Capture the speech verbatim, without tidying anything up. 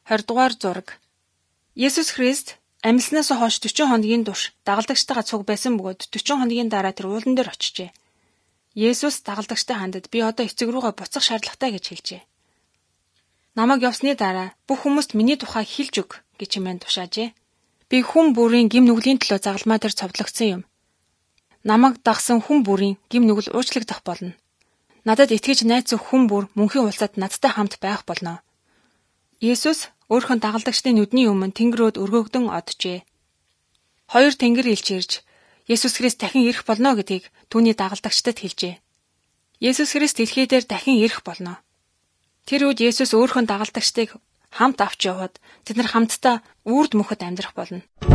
двадцать дугаар зураг. Есүс Христ амьснаас хойш forty хоногийн турш дагалдагчтайгаа цуг байсан бөгөөд forty хоногийн дараа тэр уулан дээр очижээ. Есүс дагалдагчтай хандад би одоо эцэг рүүгээ буцах шаардлагатай гэж хэлжээ. Намайг явсны дараа бүх хүмүүст миний тухай хэлж өг гэж хэмээн тушаажээ. Би хүн бүрийн гим нүглийн төлөө загалмай дээр цовдлогдсон юм. Намайг дагсан хүн бүрийн гим нүгэл уучлагдах болно. Надад итгэж найзах хүн бүр мөнхийн улсад надтай хамт байх болно. Есүс өөрхөн дагалдагчдын нүдний өмнө тэнгэрөөд өргөгдөн оджээ. Хоёр тэнгэр элч ирж Есүс Христ дахин ирэх болно гэдгийг түүний дагалдагчдад хэлжээ. Есүс Христ дэлхий дээр дахин ирэх болно. Тэр үед Есүс өөрхөн дагалдагчдыг хамт авч яваад тэд нар хамтдаа үрд мөхөд амьдрах болно.